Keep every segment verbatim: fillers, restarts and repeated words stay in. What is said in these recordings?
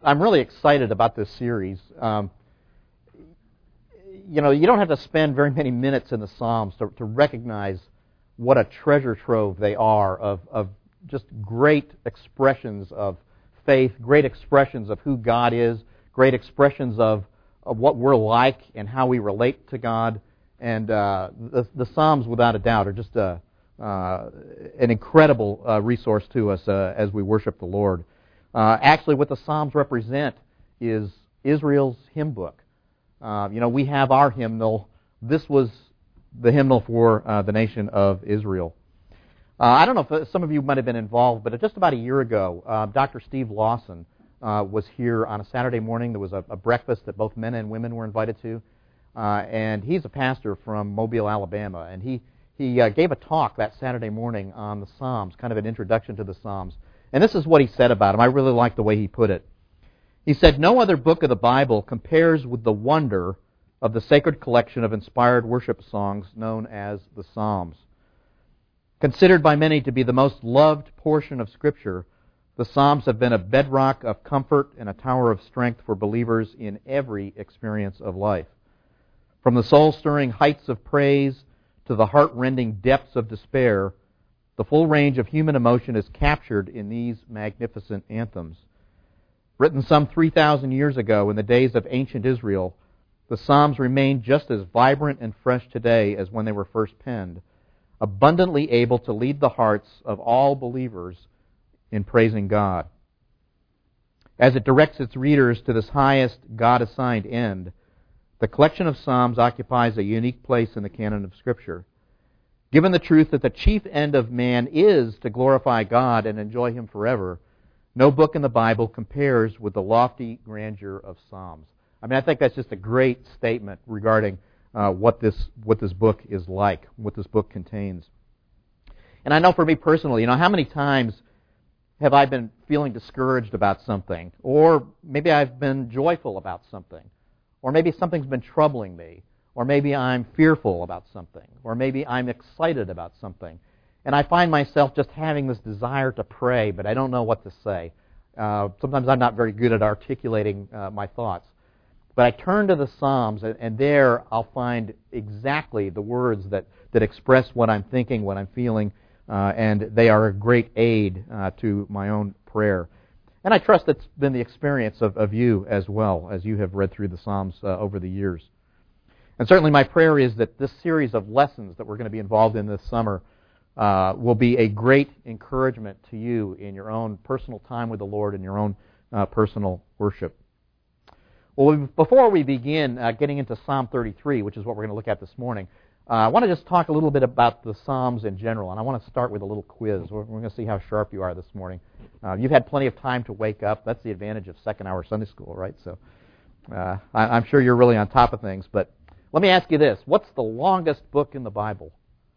I'm really excited about this series. Um, you know, you don't have to spend very many minutes in the Psalms to, to recognize what a treasure trove they are of, of just great expressions of faith, great expressions of who God is, great expressions of, of what we're like and how we relate to God. And uh, the, the Psalms, without a doubt, are just a, uh, an incredible uh, resource to us uh, as we worship the Lord. Uh, actually, what the Psalms represent is Israel's hymn book. Uh, you know, we have our hymnal. This was the hymnal for uh, the nation of Israel. Uh, I don't know if some of you might have been involved, but just about a year ago, uh, Doctor Steve Lawson uh, was here on a Saturday morning. There was a, a breakfast that both men and women were invited to. Uh, and he's a pastor from Mobile, Alabama. And he, he uh, gave a talk that Saturday morning on the Psalms, kind of an introduction to the Psalms. And this is what he said about them. I really like the way he put it. He said, "No other book of the Bible compares with the wonder of the sacred collection of inspired worship songs known as the Psalms. Considered by many to be the most loved portion of Scripture, the Psalms have been a bedrock of comfort and a tower of strength for believers in every experience of life. From the soul-stirring heights of praise to the heart-rending depths of despair, the full range of human emotion is captured in these magnificent anthems. Written some three thousand years ago in the days of ancient Israel, the Psalms remain just as vibrant and fresh today as when they were first penned, abundantly able to lead the hearts of all believers in praising God. As it directs its readers to this highest God-assigned end, the collection of Psalms occupies a unique place in the canon of Scripture. Given the truth that the chief end of man is to glorify God and enjoy Him forever, no book in the Bible compares with the lofty grandeur of Psalms." I mean, I think that's just a great statement regarding uh, what this what this book is like, what this book contains. And I know for me personally, you know, how many times have I been feeling discouraged about something, or maybe I've been joyful about something, or maybe something's been troubling me, or maybe I'm fearful about something, or maybe I'm excited about something. And I find myself just having this desire to pray, but I don't know what to say. Uh, sometimes I'm not very good at articulating uh, my thoughts. But I turn to the Psalms, and, and there I'll find exactly the words that, that express what I'm thinking, what I'm feeling, uh, and they are a great aid uh, to my own prayer. And I trust that's been the experience of, of you as well, as you have read through the Psalms uh, over the years. And certainly my prayer is that this series of lessons that we're going to be involved in this summer uh, will be a great encouragement to you in your own personal time with the Lord and your own uh, personal worship. Well, before we begin uh, getting into Psalm thirty-three, which is what we're going to look at this morning, uh, I want to just talk a little bit about the Psalms in general, and I want to start with a little quiz. We're, we're going to see how sharp you are this morning. Uh, you've had plenty of time to wake up. That's the advantage of second-hour Sunday school, right? So uh, I, I'm sure you're really on top of things. But let me ask you this. What's the longest book in the Bible?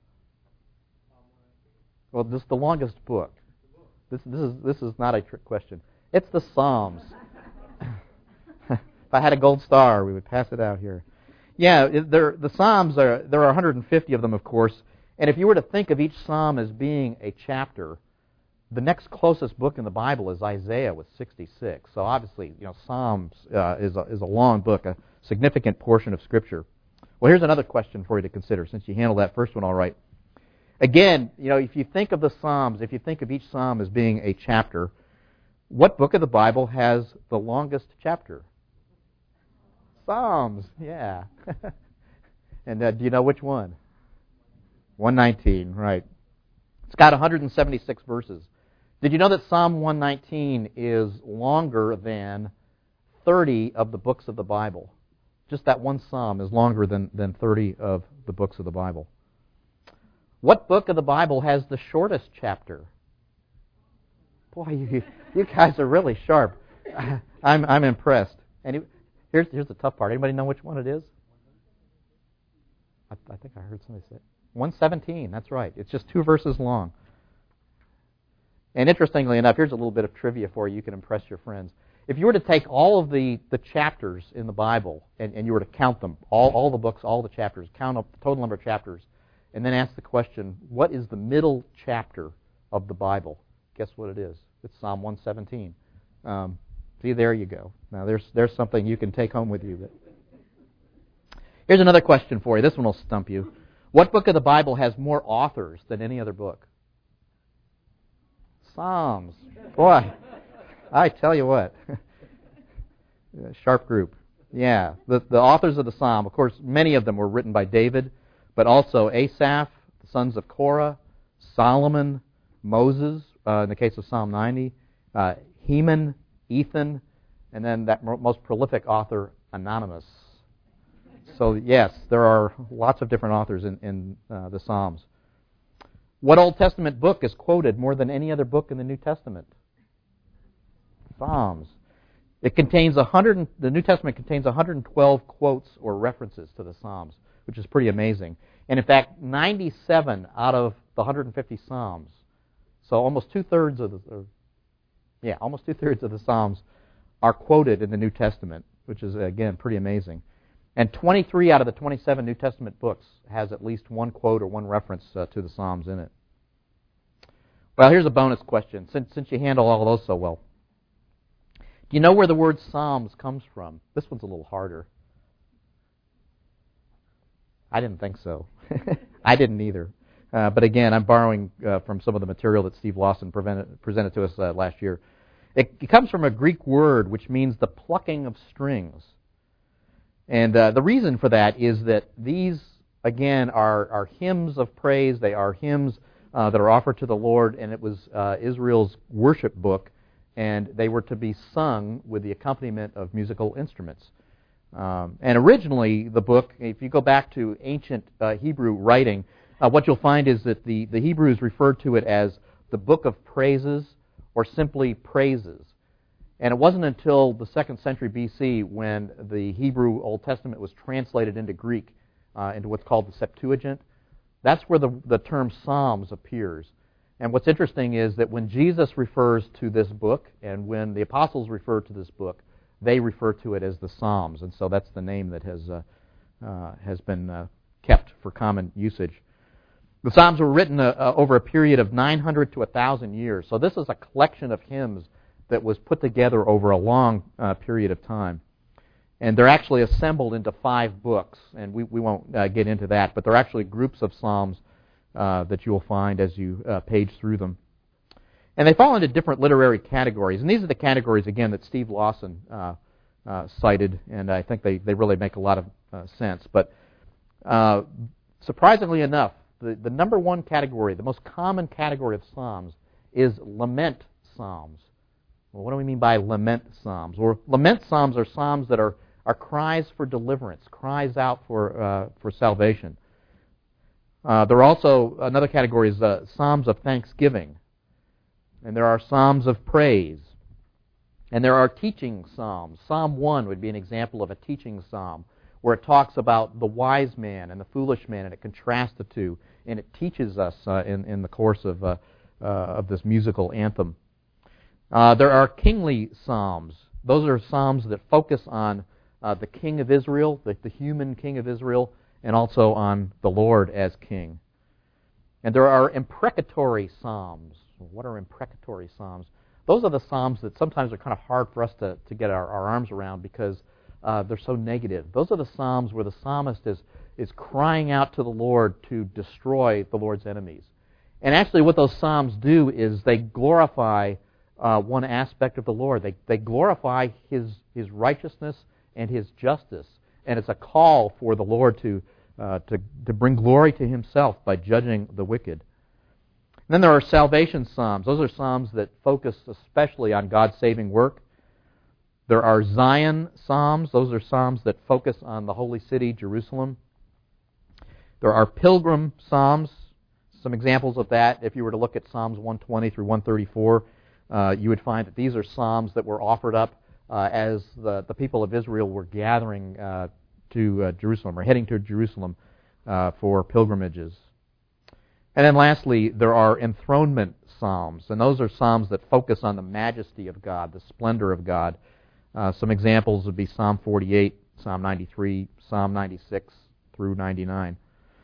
Well, this is the longest book. This, this, is, this is not a trick question. It's the Psalms. If I had a gold star, we would pass it out here. Yeah, the Psalms, are there are one hundred fifty of them, of course. And if you were to think of each Psalm as being a chapter, the next closest book in the Bible is Isaiah with sixty-six. So obviously, you know, Psalms uh, is, a, is a long book, a significant portion of Scripture. Well, here's another question for you to consider, since you handled that first one all right. Again, you know, if you think of the Psalms, if you think of each Psalm as being a chapter, what book of the Bible has the longest chapter? Psalms, yeah. And uh, do you know which one? one nineteen, right. It's got one hundred seventy-six verses. Did you know that Psalm one nineteen is longer than thirty of the books of the Bible? Just that one psalm is longer than, than thirty of the books of the Bible. What book of the Bible has the shortest chapter? Boy, you, you guys are really sharp. I'm I'm impressed. Any, here's here's the tough part. Anybody know which one it is? I, I think I heard somebody say it. one seventeen. That's right. It's just two verses long. And interestingly enough, here's a little bit of trivia for you. You can impress your friends. If you were to take all of the, the chapters in the Bible and, and you were to count them, all, all the books, all the chapters, count up the total number of chapters, and then ask the question, what is the middle chapter of the Bible? Guess what it is? It's Psalm one seventeen. Um, See, there you go. Now, there's there's something you can take home with you. Here's another question for you. This one will stump you. What book of the Bible has more authors than any other book? Psalms. Boy, I tell you what. Sharp group. Yeah, the, the authors of the Psalm, of course, many of them were written by David, but also Asaph, the sons of Korah, Solomon, Moses, uh, in the case of Psalm ninety, uh, Heman, Ethan, and then that most prolific author, Anonymous. So yes, there are lots of different authors in, in uh, the Psalms. What Old Testament book is quoted more than any other book in the New Testament? Psalms. It contains one hundred. The New Testament contains one hundred twelve quotes or references to the Psalms, which is pretty amazing. And in fact, ninety-seven out of the one hundred fifty Psalms, so almost two thirds of the, or, yeah, almost two thirds of the Psalms are quoted in the New Testament, which is again pretty amazing. And twenty-three out of the twenty-seven New Testament books has at least one quote or one reference uh, to the Psalms in it. Well, here's a bonus question, since since you handle all of those so well. Do you know where the word Psalms comes from? This one's a little harder. I didn't think so. I didn't either. Uh, but again, I'm borrowing uh, from some of the material that Steve Lawson prevented, presented to us uh, last year. It, it comes from a Greek word which means the plucking of strings. And uh, the reason for that is that these, again, are, are hymns of praise. They are hymns uh, that are offered to the Lord, and it was uh, Israel's worship book, and they were to be sung with the accompaniment of musical instruments. Um, and originally, the book, if you go back to ancient uh, Hebrew writing, uh, what you'll find is that the, the Hebrews referred to it as the Book of Praises or simply Praises. And it wasn't until the second century B C when the Hebrew Old Testament was translated into Greek, uh, into what's called the Septuagint. That's where the, the term Psalms appears. And what's interesting is that when Jesus refers to this book and when the apostles refer to this book, they refer to it as the Psalms. And so that's the name that has, uh, uh, has been uh, kept for common usage. The Psalms were written uh, uh, over a period of nine hundred to one thousand years. So this is a collection of hymns that was put together over a long uh, period of time. And they're actually assembled into five books, and we, we won't uh, get into that, but they're actually groups of psalms uh, that you'll find as you uh, page through them. And they fall into different literary categories, and these are the categories, again, that Steve Lawson uh, uh, cited, and I think they, they really make a lot of uh, sense. But uh, surprisingly enough, the, the number one category, the most common category of psalms, is lament psalms. Well, what do we mean by lament psalms? Well, lament psalms are psalms that are, are cries for deliverance, cries out for uh, for salvation. Uh, there are also, another category is uh, psalms of thanksgiving. And there are psalms of praise. And there are teaching psalms. Psalm one would be an example of a teaching psalm, where it talks about the wise man and the foolish man, and it contrasts the two, and it teaches us uh, in, in the course of, uh, uh, of this musical anthem. Uh, there are kingly psalms. Those are psalms that focus on uh, the king of Israel, the, the human king of Israel, and also on the Lord as king. And there are imprecatory psalms. What are imprecatory psalms? Those are the psalms that sometimes are kind of hard for us to, to get our, our arms around because uh, they're so negative. Those are the psalms where the psalmist is, is crying out to the Lord to destroy the Lord's enemies. And actually what those psalms do is they glorify uh, one aspect of the Lord. They, they glorify His, His righteousness and His justice. And it's a call for the Lord to, uh, to, to bring glory to Himself by judging the wicked. And then there are salvation psalms. Those are psalms that focus especially on God's saving work. There are Zion psalms. Those are psalms that focus on the holy city, Jerusalem. There are pilgrim psalms. Some examples of that, if you were to look at Psalms one twenty through one thirty-four, uh, you would find that these are psalms that were offered up uh, as the, the people of Israel were gathering uh, to uh, Jerusalem, or heading to Jerusalem uh, for pilgrimages. And then lastly, there are enthronement psalms, and those are psalms that focus on the majesty of God, the splendor of God. Uh, some examples would be Psalm forty-eight, Psalm ninety-three, Psalm ninety-six through ninety-nine.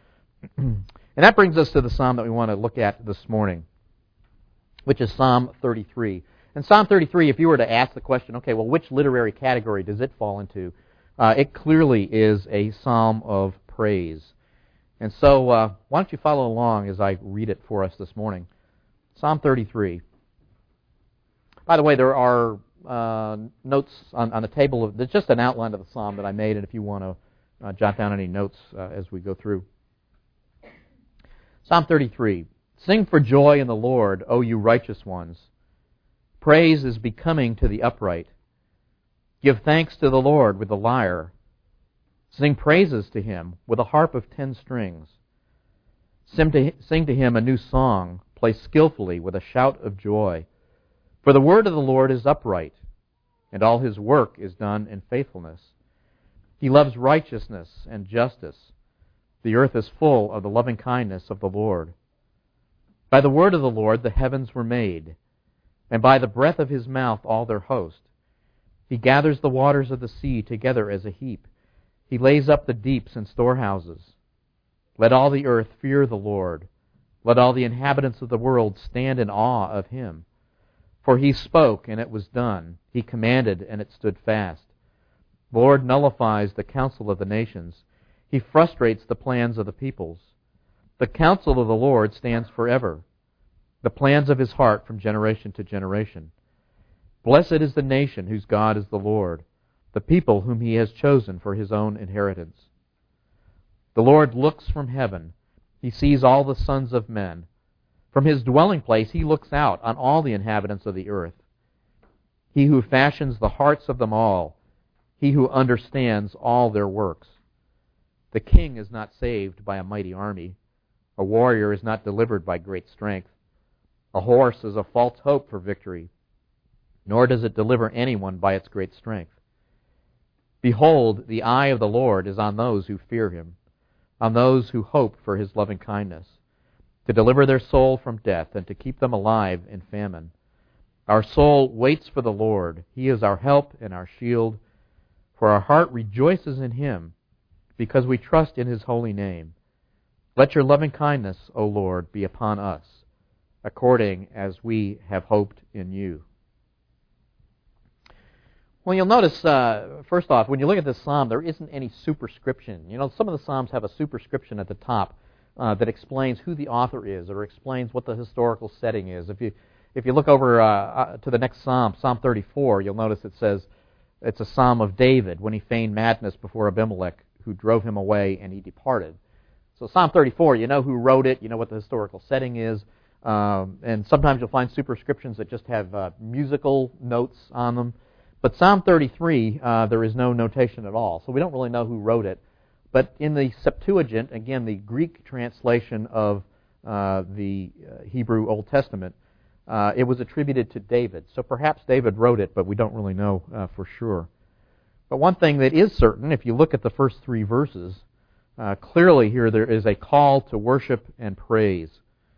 And that brings us to the psalm that we want to look at this morning, which is Psalm thirty-three. And Psalm thirty-three, if you were to ask the question, okay, well, which literary category does it fall into? Uh, it clearly is a psalm of praise. And so uh, why don't you follow along as I read it for us this morning. Psalm thirty-three. By the way, there are uh, notes on, on the table. Of, there's just an outline of the psalm that I made, and if you want to uh, jot down any notes uh, as we go through. Psalm thirty-three. Sing for joy in the Lord, O you righteous ones. Praise is becoming to the upright. Give thanks to the Lord with the lyre. Sing praises to Him with a harp of ten strings. Sing to, sing to Him a new song. Play skillfully with a shout of joy. For the word of the Lord is upright, and all His work is done in faithfulness. He loves righteousness and justice. The earth is full of the loving kindness of the Lord. By the word of the Lord the heavens were made, and by the breath of His mouth all their host. He gathers the waters of the sea together as a heap. He lays up the deeps in storehouses. Let all the earth fear the Lord. Let all the inhabitants of the world stand in awe of Him. For He spoke, and it was done. He commanded, and it stood fast. The Lord nullifies the counsel of the nations. He frustrates the plans of the peoples. The counsel of the Lord stands forever, the plans of His heart from generation to generation. Blessed is the nation whose God is the Lord, the people whom He has chosen for His own inheritance. The Lord looks from heaven. He sees all the sons of men. From His dwelling place He looks out on all the inhabitants of the earth. He who fashions the hearts of them all, He who understands all their works. The king is not saved by a mighty army. A warrior is not delivered by great strength. A horse is a false hope for victory, nor does it deliver anyone by its great strength. Behold, the eye of the Lord is on those who fear Him, on those who hope for His loving kindness, to deliver their soul from death and to keep them alive in famine. Our soul waits for the Lord. He is our help and our shield, for our heart rejoices in Him, because we trust in His holy name. Let your loving kindness, O Lord, be upon us, according as we have hoped in You. Well, you'll notice, uh, first off, when you look at this psalm, there isn't any superscription. You know, some of the psalms have a superscription at the top uh, that explains who the author is or explains what the historical setting is. If you if you look over uh, to the next psalm, Psalm thirty-four, you'll notice it says it's a psalm of David when he feigned madness before Abimelech, who drove him away and he departed. So Psalm thirty-four, you know who wrote it, you know what the historical setting is, um, and sometimes you'll find superscriptions that just have uh, musical notes on them. But Psalm thirty-three, uh, there is no notation at all, so we don't really know who wrote it. But in the Septuagint, again, the Greek translation of uh, the uh, Hebrew Old Testament, uh, it was attributed to David. So perhaps David wrote it, but we don't really know uh, for sure. But one thing that is certain, if you look at the first three verses, uh, clearly here there is a call to worship and praise.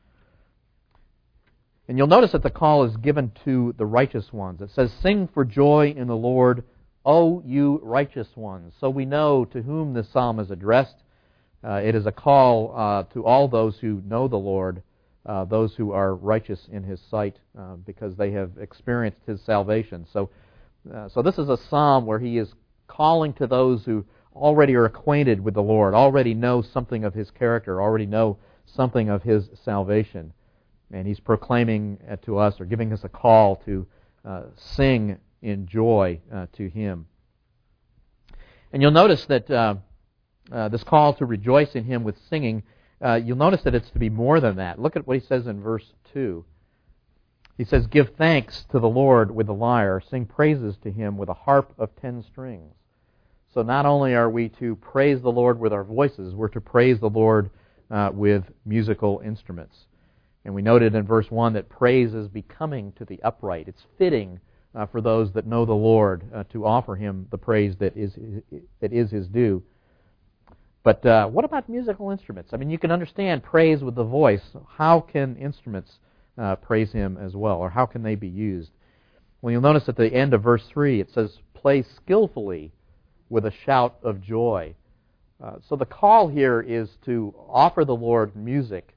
And you'll notice that the call is given to the righteous ones. It says, "Sing for joy in the Lord, O you righteous ones." So we know to whom this psalm is addressed. Uh, it is a call uh, to all those who know the Lord, uh, those who are righteous in His sight, uh, because they have experienced His salvation. So, uh, so this is a psalm where He is calling to those who already are acquainted with the Lord, already know something of His character, already know something of His salvation. And He's proclaiming to us, or giving us a call to uh, sing in joy uh, to Him. And you'll notice that uh, uh, this call to rejoice in Him with singing, uh, you'll notice that it's to be more than that. Look at what He says in verse two. He says, "Give thanks to the Lord with the lyre, sing praises to Him with a harp of ten strings." So not only are we to praise the Lord with our voices, we're to praise the Lord uh, with musical instruments. And we noted in verse one that praise is becoming to the upright. It's fitting uh, for those that know the Lord uh, to offer Him the praise that is that is His due. But uh, what about musical instruments? I mean, you can understand praise with the voice. How can instruments uh, praise Him as well, or how can they be used? Well, you'll notice at the end of verse three, it says, "Play skillfully with a shout of joy." Uh, so the call here is to offer the Lord music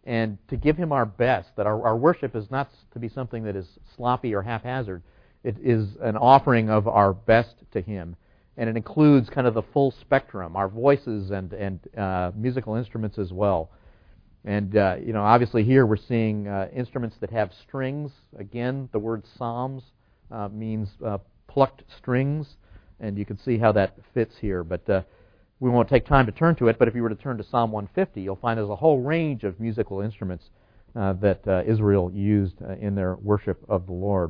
and to give Him our best, that our, our worship is not to be something that is sloppy or haphazard. It is an offering of our best to Him, and it includes kind of the full spectrum, our voices and, and uh, musical instruments as well. And, uh, you know, obviously here we're seeing uh, instruments that have strings. Again, the word psalms uh, means uh, plucked strings, and you can see how that fits here. But uh, we won't take time to turn to it, but if you were to turn to Psalm one fifty, you'll find there's a whole range of musical instruments uh, that uh, Israel used uh, in their worship of the Lord.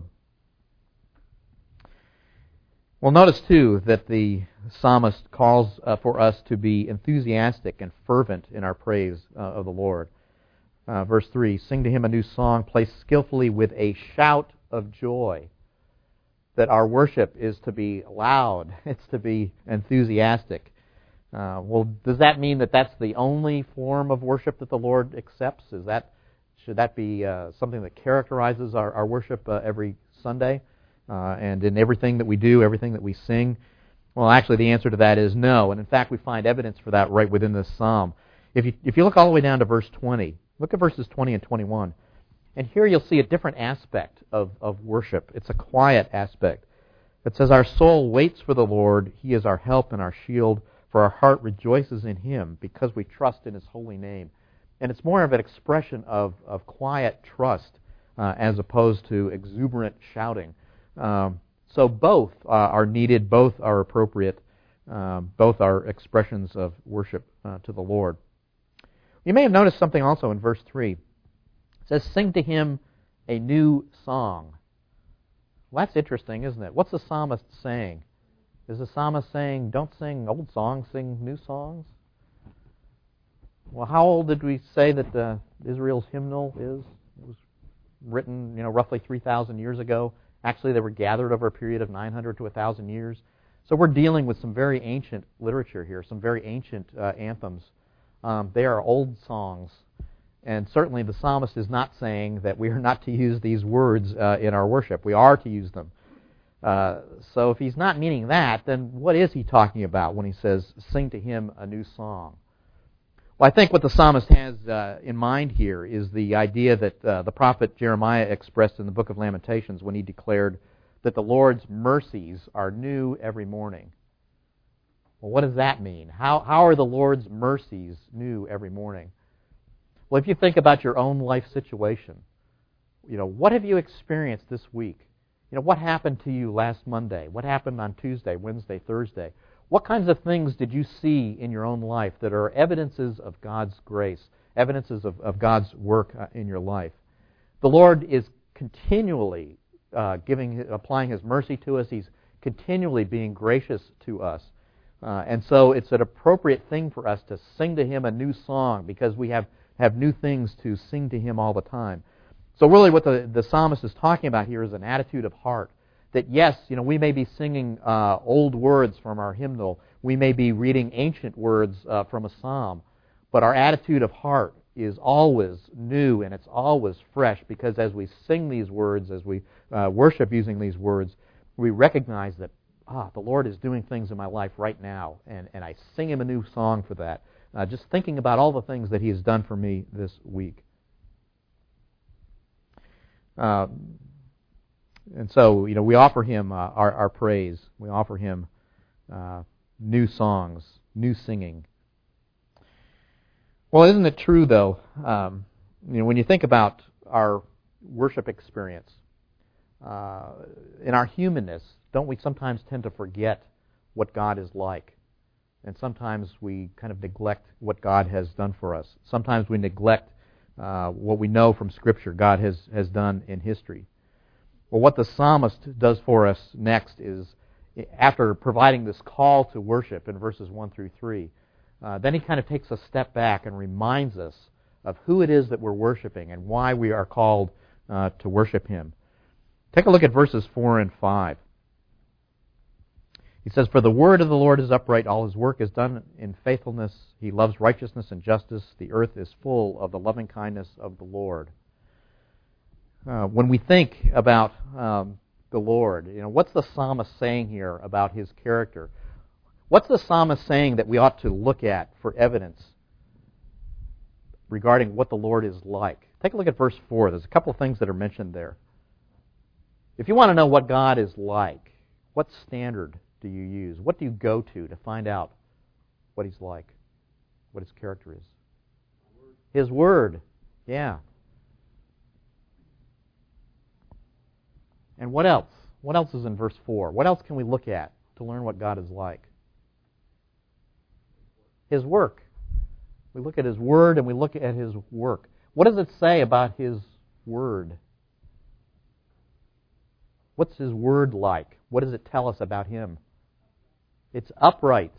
Well, notice, too, that the psalmist calls uh, for us to be enthusiastic and fervent in our praise uh, of the Lord. Uh, verse three, sing to Him a new song, play skillfully with a shout of joy. That our worship is to be loud, it's to be enthusiastic. Uh, well, does that mean that that's the only form of worship that the Lord accepts? Is that should that be uh, something that characterizes our, our worship uh, every Sunday? Uh, and in everything that we do, everything that we sing? Well, actually, the answer to that is no. And in fact, we find evidence for that right within this psalm. If you if you look all the way down to verse twenty, look at verses twenty and twenty-one. And here you'll see a different aspect of, of worship. It's a quiet aspect. It says, our soul waits for the Lord. He is our help and our shield, for our heart rejoices in Him because we trust in His holy name. And it's more of an expression of, of quiet trust uh, as opposed to exuberant shouting. Um, so both uh, are needed, both are appropriate, um, both are expressions of worship uh, to the Lord. You may have noticed something also in verse three. It says, sing to Him a new song. Well, that's interesting, isn't it? What's the psalmist saying? Is the psalmist saying, don't sing old songs, sing new songs? Well, how old did we say that uh, Israel's hymnal is? It was written, you know, roughly three thousand years ago. Actually, they were gathered over a period of nine hundred to one thousand years. So we're dealing with some very ancient literature here, some very ancient uh, anthems. Um, they are old songs. And certainly the psalmist is not saying that we are not to use these words uh, in our worship. We are to use them. Uh, so if he's not meaning that, then what is he talking about when he says, sing to Him a new song? Well, I think what the psalmist has uh, in mind here is the idea that uh, the prophet Jeremiah expressed in the book of Lamentations when he declared that the Lord's mercies are new every morning. Well, what does that mean? How, how are the Lord's mercies new every morning? Well, if you think about your own life situation, you know, what have you experienced this week? You know, what happened to you last Monday? What happened on Tuesday, Wednesday, Thursday? What kinds of things did you see in your own life that are evidences of God's grace, evidences of, of God's work in your life? The Lord is continually uh, giving, applying His mercy to us. He's continually being gracious to us. Uh, and so it's an appropriate thing for us to sing to Him a new song because we have, have new things to sing to Him all the time. So really what the, the psalmist is talking about here is an attitude of heart. That yes, you know, we may be singing uh, old words from our hymnal. We may be reading ancient words uh, from a psalm. But our attitude of heart is always new and it's always fresh because as we sing these words, as we uh, worship using these words, we recognize that, ah, the Lord is doing things in my life right now. And, and I sing Him a new song for that. Uh, just thinking about all the things that He has done for me this week. Uh, And so, you know, we offer Him uh, our, our praise. We offer Him uh, new songs, new singing. Well, isn't it true, though, um, you know, when you think about our worship experience, uh, in our humanness, don't we sometimes tend to forget what God is like? And sometimes we kind of neglect what God has done for us. Sometimes we neglect uh, what we know from Scripture God has, has done in history. Well, what the psalmist does for us next is, after providing this call to worship in verses one through three, uh, then he kind of takes a step back and reminds us of who it is that we're worshiping and why we are called uh, to worship Him. Take a look at verses four and five. He says, for the word of the Lord is upright, all His work is done in faithfulness. He loves righteousness and justice. The earth is full of the loving kindness of the Lord. Uh, when we think about um, the Lord, you know, what's the psalmist saying here about His character? What's the psalmist saying that we ought to look at for evidence? regarding what the Lord is like. Take a look at verse four. There's a couple of things that are mentioned there. If you want to know what God is like, what standard do you use? What do you go to to find out what He's like, what His character is? His Word. Yeah. And what else? What else is in verse four? What else can we look at to learn what God is like? His work. We look at His Word and we look at His work. What does it say about His Word? What's His Word like? What does it tell us about Him? It's upright.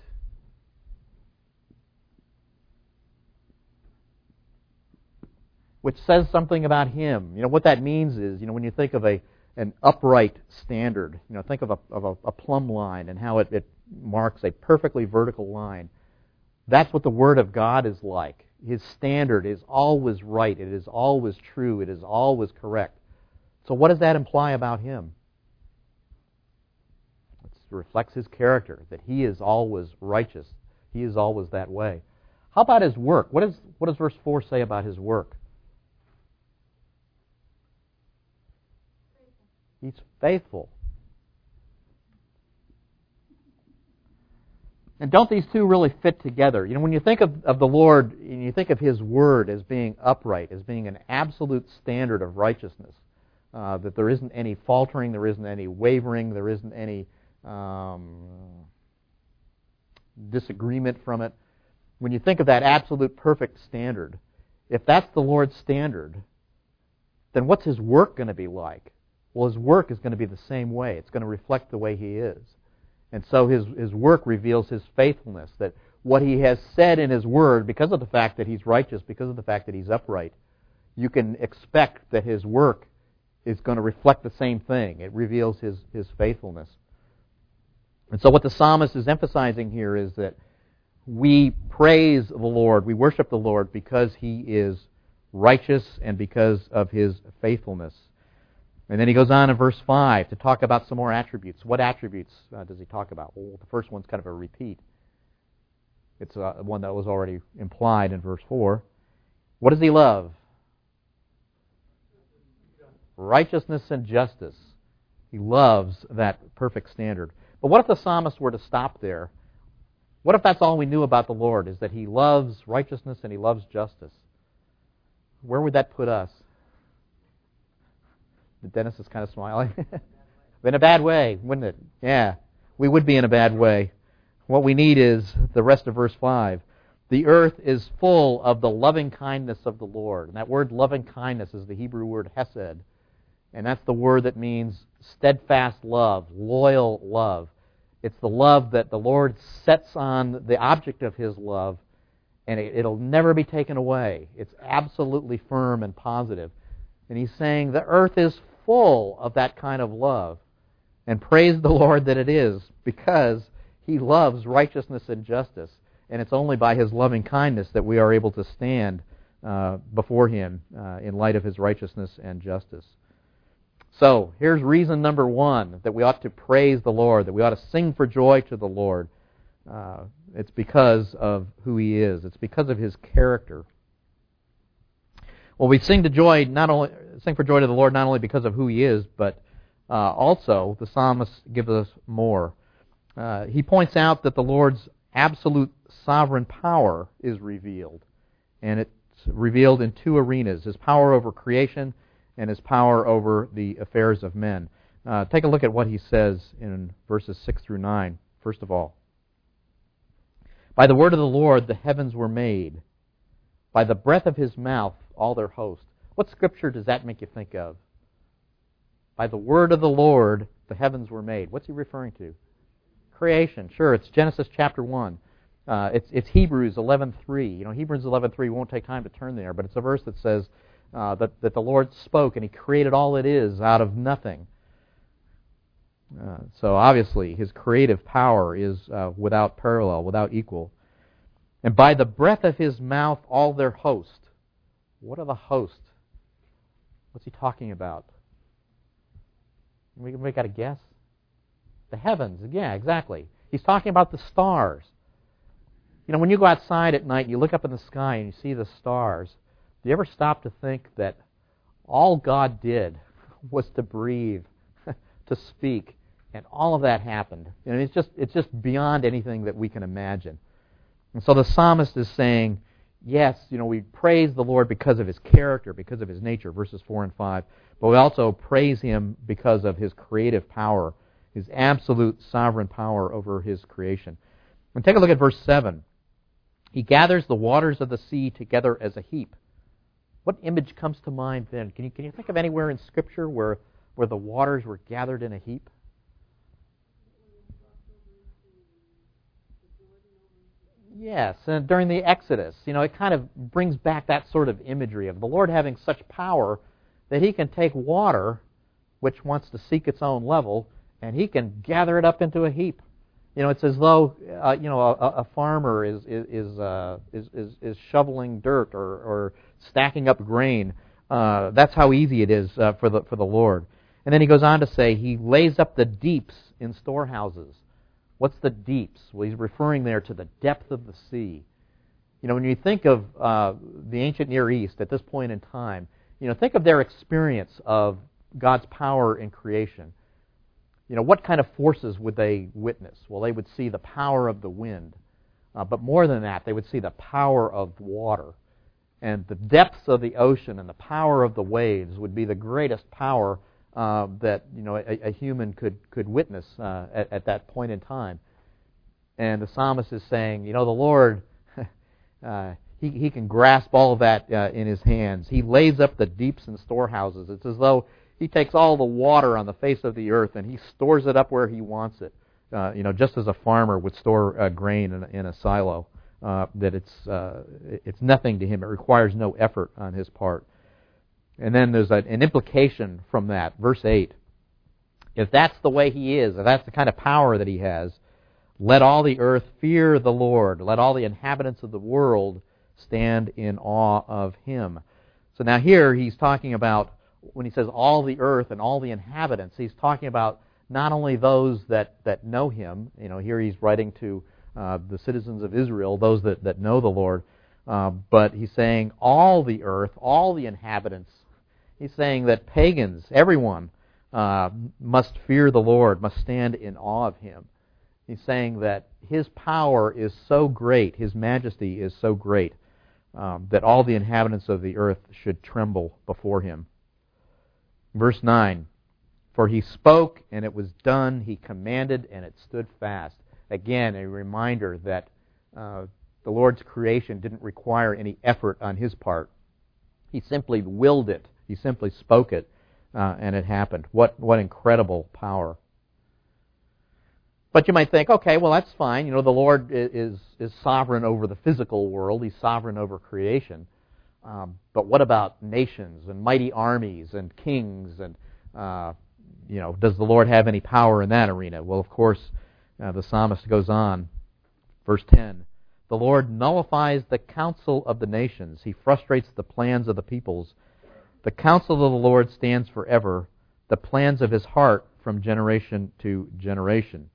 Which says something about Him. You know, what that means is, you know, when you think of a an upright standard, you know, think of a, of a, a plumb line and how it, it marks a perfectly vertical line. That's what the Word of God is like. His standard is always right. It is always true. It is always correct. So what does that imply about Him? It reflects His character, that He is always righteous. He is always that way. How about His work? What, is, what does verse four say about His work? He's faithful. And don't these two really fit together? You know, when you think of, of the Lord, and you think of His Word as being upright, as being an absolute standard of righteousness, uh, that there isn't any faltering, there isn't any wavering, there isn't any um, disagreement from it. When you think of that absolute perfect standard, if that's the Lord's standard, then what's His work going to be like? Well, His work is going to be the same way. It's going to reflect the way He is. And so His, his work reveals His faithfulness, that what He has said in His Word, because of the fact that He's righteous, because of the fact that He's upright, you can expect that His work is going to reflect the same thing. It reveals His, his faithfulness. And so what the psalmist is emphasizing here is that we praise the Lord, we worship the Lord because He is righteous and because of His faithfulness. And then he goes on in verse five to talk about some more attributes. What attributes uh, does he talk about? Well, the first one's kind of a repeat. It's uh, one that was already implied in verse four. What does he love? Righteousness and justice. He loves that perfect standard. But what if the psalmist were to stop there? What if that's all we knew about the Lord, is that He loves righteousness and He loves justice? Where would that put us? Dennis is kind of smiling. In a bad way, wouldn't it? Yeah, we would be in a bad way. What we need is the rest of verse five. The earth is full of the loving kindness of the Lord. And that word loving kindness is the Hebrew word hesed. And that's the word that means steadfast love, loyal love. It's the love that the Lord sets on the object of His love, and it, it'll never be taken away. It's absolutely firm and positive. And he's saying the earth is full of that kind of love. And praise the Lord that it is, because He loves righteousness and justice. And it's only by His loving kindness that we are able to stand uh, before Him uh, in light of His righteousness and justice. So, here's reason number one, that we ought to praise the Lord, that we ought to sing for joy to the Lord. Uh, it's because of who He is. It's because of His character. Well, we sing to joy not only sing for joy to the Lord not only because of who He is, but uh, also the psalmist gives us more. Uh, he points out that the Lord's absolute sovereign power is revealed, and it's revealed in two arenas: His power over creation and His power over the affairs of men. Uh, take a look at what he says in verses six through nine. First of all, by the word of the Lord the heavens were made, by the breath of His mouth all their host. What scripture does that make you think of? By the word of the Lord, the heavens were made. What's he referring to? Creation. Sure, it's Genesis chapter one. Uh, it's, it's Hebrews eleven three. You know, Hebrews eleven three, we won't take time to turn there, but it's a verse that says uh, that, that the Lord spoke and He created all it is out of nothing. Uh, so obviously, His creative power is uh, without parallel, without equal. And by the breath of His mouth all their host. What are the hosts? What's he talking about? We, we got a guess? The heavens. Yeah, exactly. He's talking about the stars. You know, when you go outside at night and you look up in the sky and you see the stars, do you ever stop to think that all God did was to breathe, to speak, and all of that happened? You know, it's just it's just beyond anything that we can imagine. And so the psalmist is saying, yes, you know, we praise the Lord because of His character, because of His nature, verses four and five, but we also praise Him because of His creative power, His absolute sovereign power over His creation. And take a look at verse seven. He gathers the waters of the sea together as a heap. What image comes to mind then? Can you can you think of anywhere in Scripture where where the waters were gathered in a heap? Yes, and during the Exodus, you know, it kind of brings back that sort of imagery of the Lord having such power that He can take water, which wants to seek its own level, and He can gather it up into a heap. You know, it's as though uh, you know a, a farmer is is is, uh, is is is shoveling dirt or, or stacking up grain. Uh, that's how easy it is uh, for the for the Lord. And then He goes on to say He lays up the deeps in storehouses. What's the deeps? Well, He's referring there to the depth of the sea. You know, when you think of uh, the ancient Near East at this point in time, you know, think of their experience of God's power in creation. You know, what kind of forces would they witness? Well, they would see the power of the wind. Uh, but more than that, they would see the power of water. And the depths of the ocean and the power of the waves would be the greatest power uh, that, you know, a, a human could, could witness uh, at, at that point in time. And the psalmist is saying, you know, the Lord, uh, he, he can grasp all of that uh, in His hands. He lays up the deeps and storehouses. It's as though He takes all the water on the face of the earth and He stores it up where He wants it. Uh, you know, just as a farmer would store uh, grain in a, in a silo, uh, that it's uh, it's nothing to Him. It requires no effort on His part. And then there's a, an implication from that, verse eight. If that's the way He is, if that's the kind of power that He has, let all the earth fear the Lord. Let all the inhabitants of the world stand in awe of Him. So now here He's talking about, when He says all the earth and all the inhabitants, He's talking about not only those that, that know Him. You know, here He's writing to uh, the citizens of Israel, those that, that know the Lord, uh, but He's saying all the earth, all the inhabitants. He's saying that pagans, everyone, uh, must fear the Lord, must stand in awe of Him. He's saying that His power is so great, His majesty is so great, um, that all the inhabitants of the earth should tremble before Him. Verse nine, for He spoke and it was done, He commanded and it stood fast. Again, a reminder that uh, the Lord's creation didn't require any effort on His part. He simply willed it. He simply spoke it, uh, and it happened. What what incredible power. But you might think, okay, well, that's fine. You know, the Lord is is sovereign over the physical world. He's sovereign over creation. Um, but what about nations and mighty armies and kings? And, uh, you know, does the Lord have any power in that arena? Well, of course, uh, the psalmist goes on. Verse ten, the Lord nullifies the counsel of the nations. He frustrates the plans of the peoples. The counsel of the Lord stands forever, the plans of His heart from generation to generation.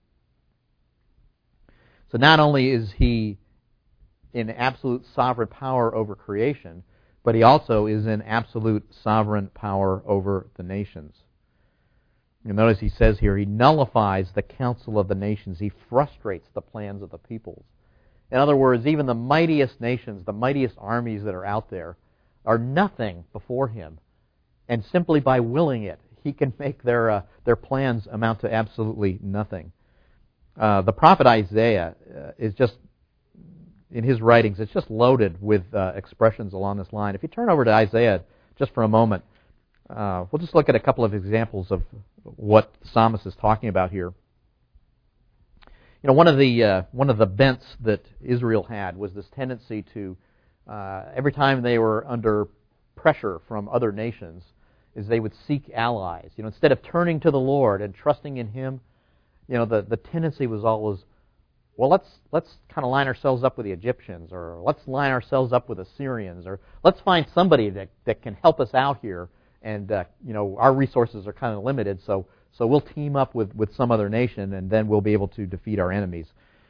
So not only is He in absolute sovereign power over creation, but He also is in absolute sovereign power over the nations. You notice He says here, He nullifies the counsel of the nations. He frustrates the plans of the peoples. In other words, even the mightiest nations, the mightiest armies that are out there, are nothing before Him. And simply by willing it, He can make their uh, their plans amount to absolutely nothing. Uh, the prophet Isaiah uh, is just, in his writings, it's just loaded with uh, expressions along this line. If you turn over to Isaiah just for a moment, uh, we'll just look at a couple of examples of what the psalmist is talking about here. You know, one of the uh, one of the bents that Israel had was this tendency to, uh, every time they were under pressure from other nations, is they would seek allies. You know, instead of turning to the Lord and trusting in Him, you know, the, the tendency was always, well, let's let's kind of line ourselves up with the Egyptians, or let's line ourselves up with the Syrians, or let's find somebody that, that can help us out here. And uh, you know, our resources are kind of limited, so so we'll team up with, with some other nation, and then we'll be able to defeat our enemies.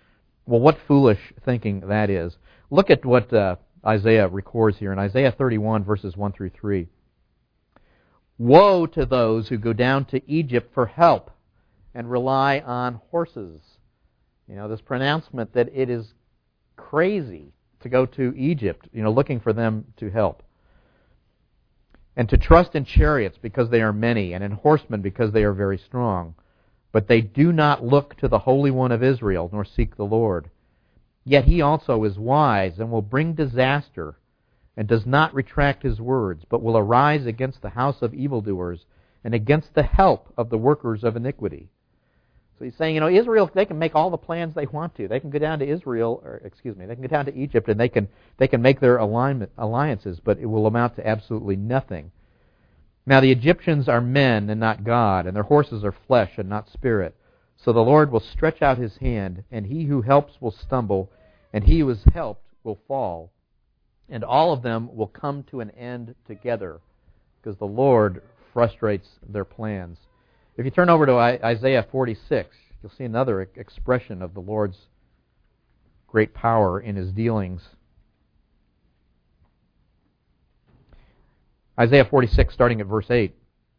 Well, what foolish thinking that is. Look at what uh, Isaiah records here in Isaiah thirty-one, verses one through three. Woe to those who go down to Egypt for help and rely on horses. You know, this pronouncement that it is crazy to go to Egypt, you know, looking for them to help. And to trust in chariots because they are many, and in horsemen because they are very strong. But they do not look to the Holy One of Israel, nor seek the Lord. Yet he also is wise and will bring disaster, and does not retract his words, but will arise against the house of evildoers and against the help of the workers of iniquity. So he's saying, you know, Israel, they can make all the plans they want to. They can go down to Israel, or excuse me, they can go down to Egypt and they can they can make their alignment, alliances, but it will amount to absolutely nothing. Now the Egyptians are men and not God, and their horses are flesh and not spirit. So the Lord will stretch out his hand, and he who helps will stumble, and he who is helped will fall. And all of them will come to an end together, because the Lord frustrates their plans. If you turn over to Isaiah forty-six, you'll see another expression of the Lord's great power in his dealings. Isaiah forty-six, starting at verse eight.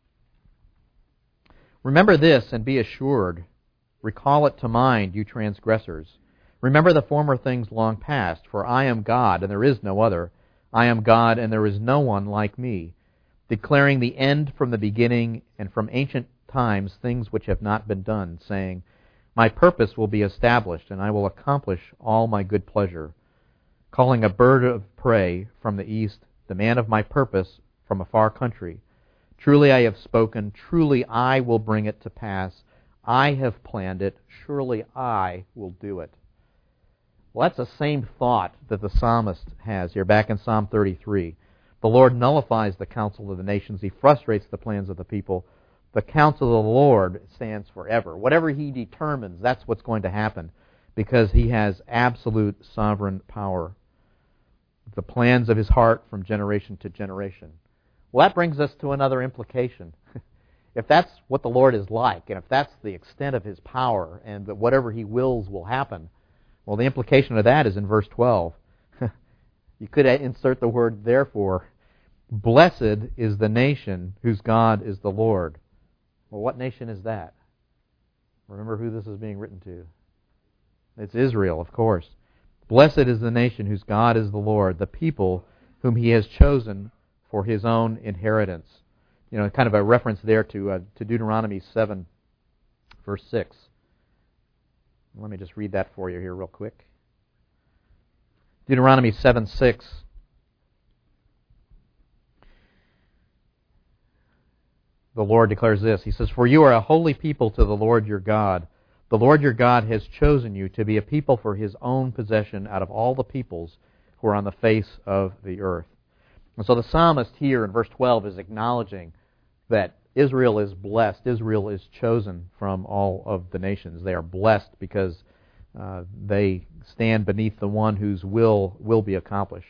Remember this and be assured. Recall it to mind, you transgressors. Remember the former things long past, for I am God, and there is no other. I am God, and there is no one like me, declaring the end from the beginning, and from ancient times things which have not been done, saying, my purpose will be established, and I will accomplish all my good pleasure, calling a bird of prey from the east, the man of my purpose from a far country. Truly I have spoken, truly I will bring it to pass. I have planned it, surely I will do it. Well, that's the same thought that the psalmist has here back in Psalm thirty-three. The Lord nullifies the counsel of the nations. He frustrates the plans of the people. The counsel of the Lord stands forever. Whatever he determines, that's what's going to happen, because he has absolute sovereign power. The plans of his heart from generation to generation. Well, that brings us to another implication. If that's what the Lord is like, and if that's the extent of his power, and that whatever he wills will happen, well, the implication of that is in verse twelve. You could insert the word therefore. Blessed is the nation whose God is the Lord. Well, what nation is that? Remember who this is being written to. It's Israel, of course. Blessed is the nation whose God is the Lord, the people whom he has chosen for his own inheritance. You know, kind of a reference there to uh, to Deuteronomy seven, verse six. Let me just read that for you here real quick. Deuteronomy seven six. The Lord declares this. He says, for you are a holy people to the Lord your God. The Lord your God has chosen you to be a people for his own possession out of all the peoples who are on the face of the earth. And so the psalmist here in verse twelve is acknowledging that Israel is blessed. Israel is chosen from all of the nations. They are blessed because uh, they stand beneath the one whose will will be accomplished.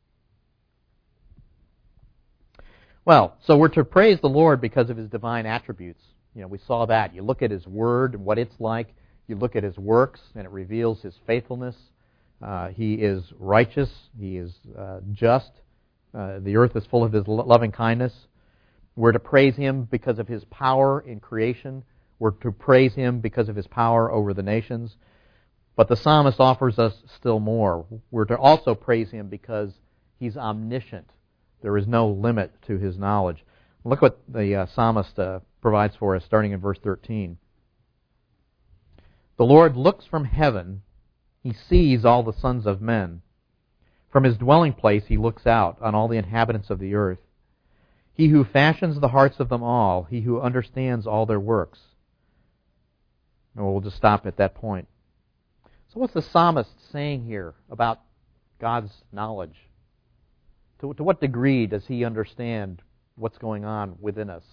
Well, so we're to praise the Lord because of his divine attributes. You know, we saw that. You look at his word and what it's like. You look at his works, and it reveals his faithfulness. Uh, he is righteous. He is uh, just. Uh, the earth is full of his loving kindness. We're to praise him because of his power in creation. We're to praise him because of his power over the nations. But the psalmist offers us still more. We're to also praise him because he's omniscient. There is no limit to his knowledge. Look what the uh, psalmist uh, provides for us, starting in verse thirteen. The Lord looks from heaven. He sees all the sons of men. From his dwelling place he looks out on all the inhabitants of the earth. He who fashions the hearts of them all, he who understands all their works. And we'll just stop at that point. So what's the psalmist saying here about God's knowledge? To, to what degree does he understand what's going on within us?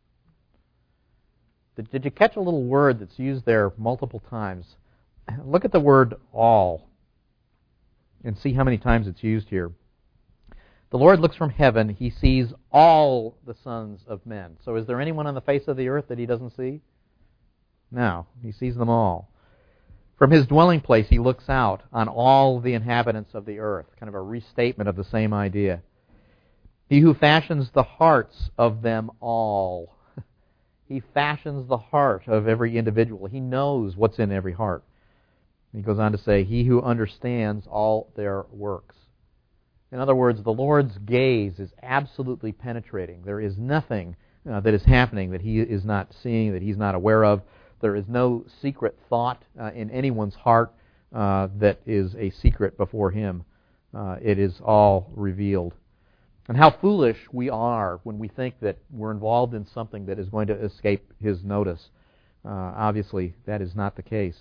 Did, did you catch a little word that's used there multiple times? Look at the word all and see how many times it's used here. The Lord looks from heaven. He sees all the sons of men. So is there anyone on the face of the earth that he doesn't see? No, he sees them all. From his dwelling place, he looks out on all the inhabitants of the earth, kind of a restatement of the same idea. He who fashions the hearts of them all. He fashions the heart of every individual. He knows what's in every heart. He goes on to say, he who understands all their works. In other words, the Lord's gaze is absolutely penetrating. There is nothing uh, that is happening that he is not seeing, that he's not aware of. There is no secret thought uh, in anyone's heart uh, that is a secret before him. Uh, it is all revealed. And how foolish we are when we think that we're involved in something that is going to escape his notice. Uh, obviously, that is not the case.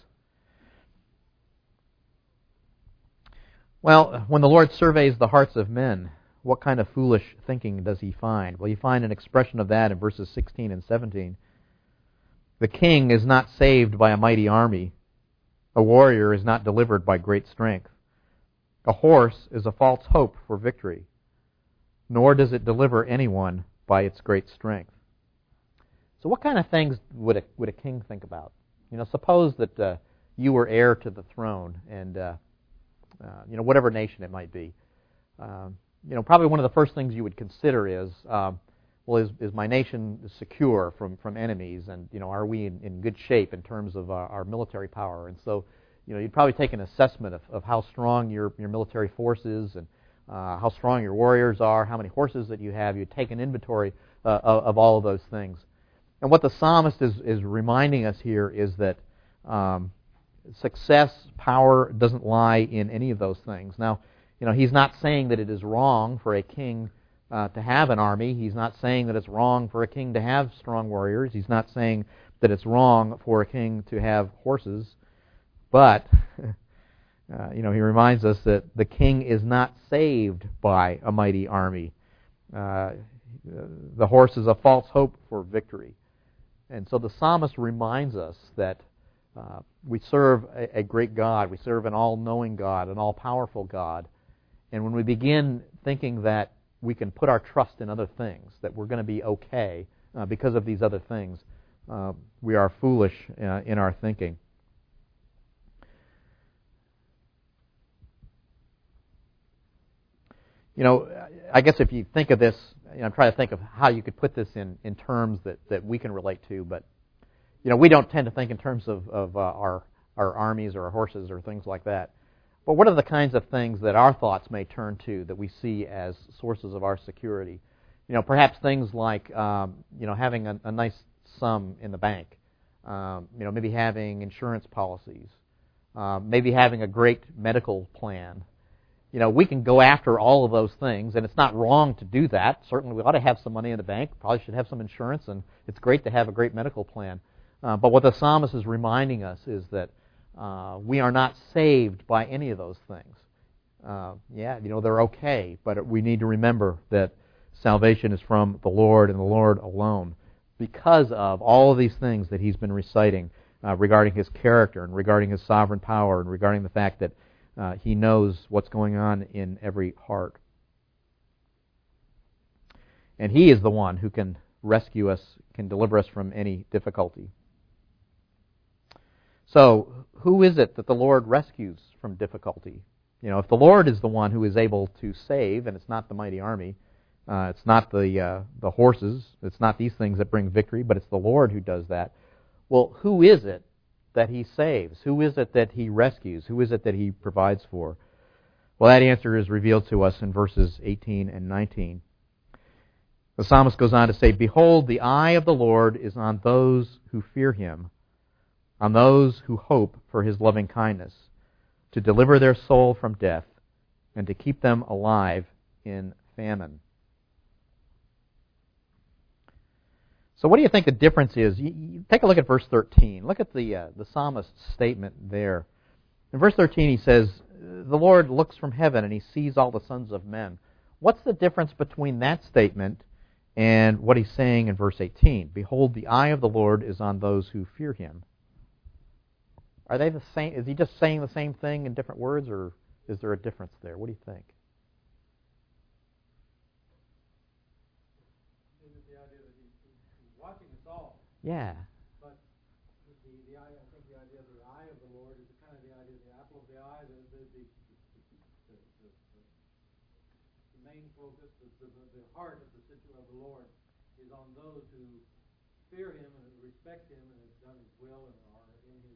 Well, when the Lord surveys the hearts of men, what kind of foolish thinking does he find? Well, you find an expression of that in verses sixteen and seventeen. The king is not saved by a mighty army. A warrior is not delivered by great strength. A horse is a false hope for victory, nor does it deliver anyone by its great strength. So what kind of things would a, would a king think about? You know, suppose that uh, you were heir to the throne, and uh, uh, you know, whatever nation it might be. Um, you know, probably one of the first things you would consider is, um, well, is, is my nation secure from, from enemies, and you know, are we in, in good shape in terms of our, our military power? And so, you know, you'd probably take an assessment of, of how strong your your military force is, and uh, how strong your warriors are, how many horses that you have. You'd take an inventory uh, of, of all of those things. And what the psalmist is is reminding us here is that um, success, power doesn't lie in any of those things. Now, you know, he's not saying that it is wrong for a king uh, to have an army. He's not saying that it's wrong for a king to have strong warriors. He's not saying that it's wrong for a king to have horses. But, uh, you know, he reminds us that the king is not saved by a mighty army. Uh, the horse is a false hope for victory. And so the psalmist reminds us that uh, we serve a, a great God. We serve an all-knowing God, an all-powerful God. And when we begin thinking that we can put our trust in other things, that we're going to be okay uh, because of these other things, uh, we are foolish uh, in our thinking. You know, I guess if you think of this, you know, I'm trying to think of how you could put this in, in terms that, that we can relate to, but you know, we don't tend to think in terms of, of uh, our our armies or our horses or things like that. But what are the kinds of things that our thoughts may turn to that we see as sources of our security? You know, perhaps things like um, you know, having a, a nice sum in the bank. Um, you know, maybe having insurance policies. Uh, maybe having a great medical plan. You know, we can go after all of those things, and it's not wrong to do that. Certainly, we ought to have some money in the bank. Probably should have some insurance, and it's great to have a great medical plan. Uh, but what the psalmist is reminding us is that uh, we are not saved by any of those things. Uh, yeah, you know, they're okay, but we need to remember that salvation is from the Lord and the Lord alone, because of all of these things that he's been reciting uh, regarding his character and regarding his sovereign power and regarding the fact that uh, he knows what's going on in every heart. And he is the one who can rescue us, can deliver us from any difficulty. So, who is it that the Lord rescues from difficulty? You know, if the Lord is the one who is able to save, and it's not the mighty army, uh, it's not the uh, the horses, it's not these things that bring victory, but it's the Lord who does that. Well, who is it that he saves? Who is it that he rescues? Who is it that he provides for? Well, that answer is revealed to us in verses eighteen and nineteen. The psalmist goes on to say, "Behold, the eye of the Lord is on those who fear him, on those who hope for his loving kindness, to deliver their soul from death and to keep them alive in famine." So what do you think the difference is? You, you take a look at verse thirteen. Look at the uh, the psalmist's statement there. In verse thirteen he says, "The Lord looks from heaven and he sees all the sons of men." What's the difference between that statement and what he's saying in verse eighteen? "Behold, the eye of the Lord is on those who fear him." Are they the same? Is he just saying the same thing in different words, or is there a difference there? What do you think? The idea that he's, he's watching us all. Yeah. But the, the eye, I think the idea of the eye of the Lord is a kind of the eye, the the the, the, the, the, the main focus, the, the the heart of the situation of the Lord is on those who fear Him and respect Him and have done His will and are in His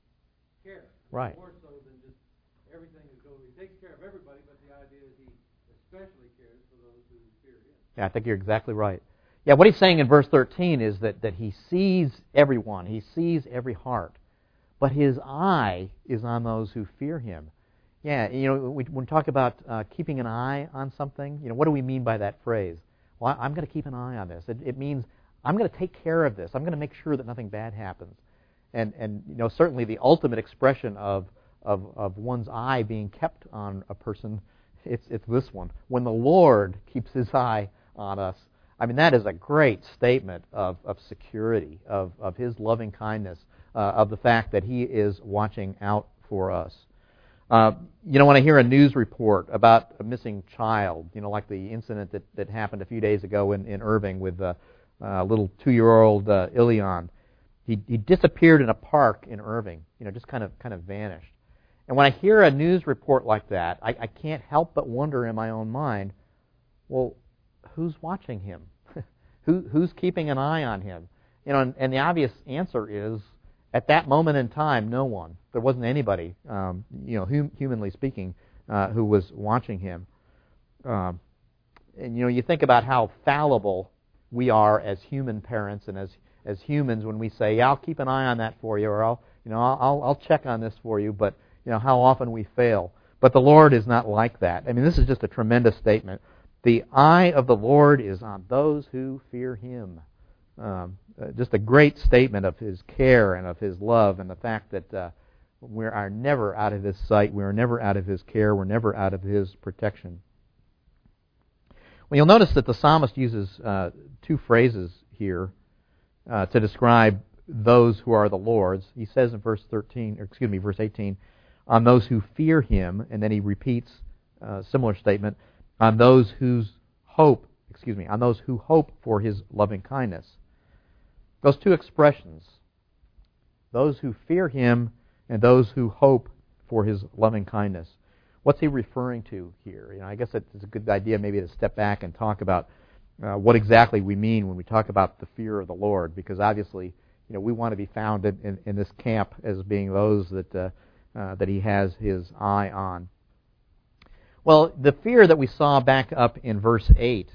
care. Right. More so than just everything is going. He takes care of everybody, but the idea is He especially cares for those who fear Him. Yeah, I think you're exactly right. Yeah, what he's saying in verse thirteen is that, that he sees everyone, he sees every heart, but his eye is on those who fear him. Yeah, you know, we, when we talk about uh, keeping an eye on something, you know, what do we mean by that phrase? Well, I'm going to keep an eye on this. It, it means I'm going to take care of this. I'm going to make sure that nothing bad happens. And, and you know, certainly the ultimate expression of, of, of one's eye being kept on a person, it's, it's this one. When the Lord keeps his eye on us, I mean, that is a great statement of, of security, of, of his loving kindness, uh, of the fact that he is watching out for us. Uh, you know, when I hear a news report about a missing child, you know, like the incident that, that happened a few days ago in, in Irving with a uh, uh, little two-year-old uh, Ilion, he, he disappeared in a park in Irving, you know, just kind of kind of vanished. And when I hear a news report like that, I, I can't help but wonder in my own mind, well, who's watching him? Who, who's keeping an eye on him? You know, and, and the obvious answer is, at that moment in time, no one. There wasn't anybody, um, you know, hum, humanly speaking, uh, who was watching him. Um, and you know, you think about how fallible we are as human parents and as as humans when we say, "Yeah, I'll keep an eye on that for you," or "I'll, you know, I'll I'll check on this for you." But you know, how often we fail. But the Lord is not like that. I mean, this is just a tremendous statement. The eye of the Lord is on those who fear Him. Um, uh, just a great statement of His care and of His love, and the fact that uh, we are never out of His sight, we are never out of His care, we're never out of His protection. Well, you'll notice that the psalmist uses uh, two phrases here uh, to describe those who are the Lord's. He says in verse thirteen, or excuse me, verse eighteen, on those who fear Him, and then he repeats a similar statement, on those whose hope, excuse me, on those who hope for His loving kindness. Those two expressions, those who fear Him and those who hope for His loving kindness. What's he referring to here? You know, I guess it's a good idea maybe to step back and talk about uh, what exactly we mean when we talk about the fear of the Lord, because obviously, you know, we want to be found in, in, in this camp as being those that uh, uh, that He has His eye on. Well, the fear that we saw back up in verse eight,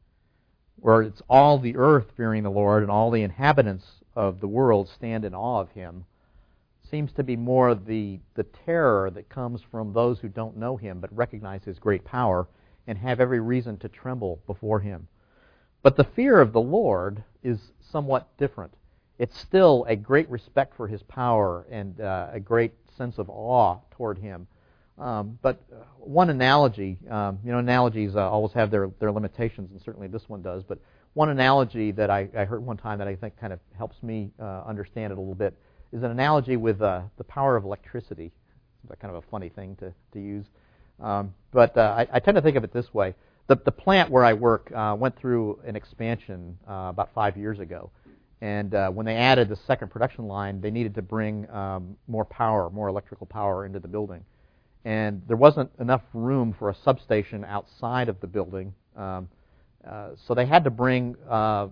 where it's all the earth fearing the Lord and all the inhabitants of the world stand in awe of Him, seems to be more the, the terror that comes from those who don't know Him but recognize His great power and have every reason to tremble before Him. But the fear of the Lord is somewhat different. It's still a great respect for His power and uh, a great sense of awe toward Him. Um, but one analogy, um, you know, analogies uh, always have their, their limitations, and certainly this one does. But one analogy that I, I heard one time that I think kind of helps me uh, understand it a little bit is an analogy with uh, the power of electricity. It's kind of a funny thing to, to use. Um, but uh, I, I tend to think of it this way. The, the plant where I work uh, went through an expansion uh, about five years ago. And uh, when they added the second production line, they needed to bring um, more power, more electrical power into the building. And there wasn't enough room for a substation outside of the building, um, uh, so they had to bring uh,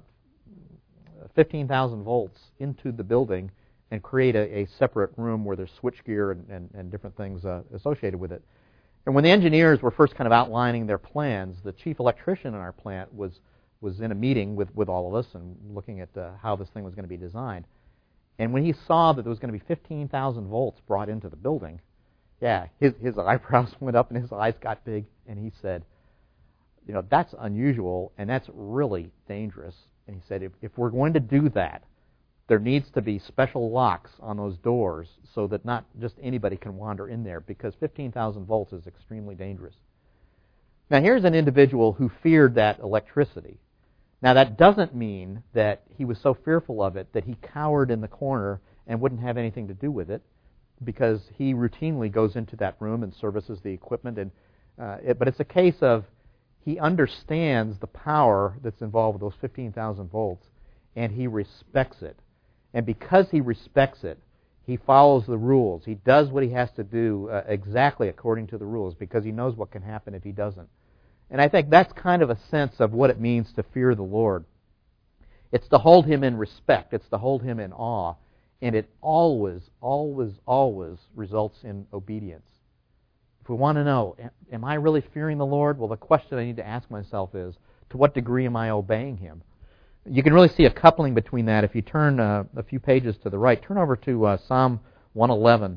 fifteen thousand volts into the building and create a, a separate room where there's switchgear and, and, and different things uh, associated with it. And when the engineers were first kind of outlining their plans, the chief electrician in our plant was was in a meeting with, with all of us and looking at uh, how this thing was going to be designed. And when he saw that there was going to be fifteen thousand volts brought into the building, yeah, his his eyebrows went up and his eyes got big, and he said, you know, that's unusual and that's really dangerous. And he said, if, if we're going to do that, there needs to be special locks on those doors so that not just anybody can wander in there, because fifteen thousand volts is extremely dangerous. Now, here's an individual who feared that electricity. Now, that doesn't mean that he was so fearful of it that he cowered in the corner and wouldn't have anything to do with it, because he routinely goes into that room and services the equipment. And uh, it, but it's a case of he understands the power that's involved with those fifteen thousand volts, and he respects it. And because he respects it, He follows the rules. He does what he has to do uh, exactly according to the rules because he knows what can happen if he doesn't. And I think that's kind of a sense of what it means to fear the Lord. It's to hold him in respect. It's to hold him in awe. And it always, always, always results in obedience. If we want to know, am I really fearing the Lord? Well, the question I need to ask myself is, to what degree am I obeying him? You can really see a coupling between that. If you turn uh, a few pages to the right, turn over to uh, Psalm one eleven.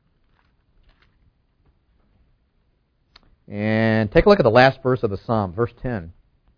And take a look at the last verse of the Psalm, verse ten.